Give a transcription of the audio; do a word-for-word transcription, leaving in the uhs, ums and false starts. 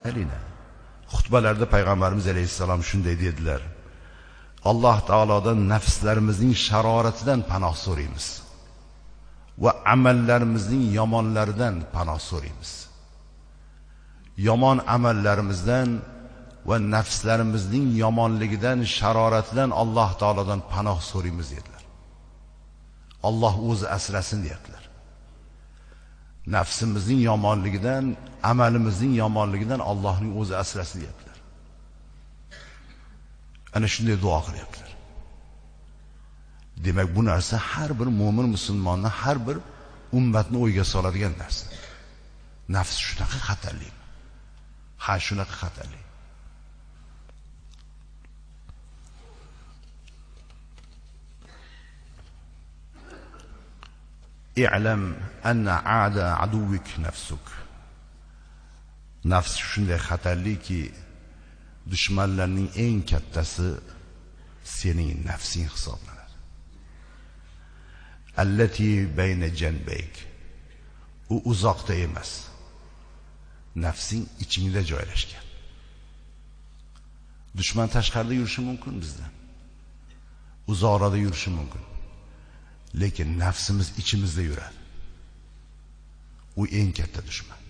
Alina. Xutbalarda payg'ambarimiz alayhissalom shunday dedilar: Alloh taolodan nafslarimizning sharoratidan panoh so'raymiz va amallarimizning yomonlaridan panoh so'raymiz. Yomon amallarimizdan va nafslarimizning yomonligidan, sharoratidan Alloh taolodan panoh so'raymiz dedilar. Alloh o'zi asrasin dedilar. Nafsimizning yomonligidan, amalimizning yomonligidan Allohning o'zi asrasin dedilar. Ana shunday duo qilyaptilar. Demak, bu narsa har bir mo'min musulmonni, har bir ummatni o'yga soladigan narsa. Nafs shunaqa xatarli. Ha, shunaqa xatarli. i'lam anna aada aduvik nafsuk. Nafs shunday xatarliki, dushmanlarning eng kattasi sening nafsing hisoblanadi. Allati bayna janbayk. U uzoqda emas, nafsing ichingda joylashgan. Dushman tashqarida yurishi mumkin bizdan, uzoqda yurishi mumkin, lekin nafsimiz ichimizda yuradi. U eng katta dushman.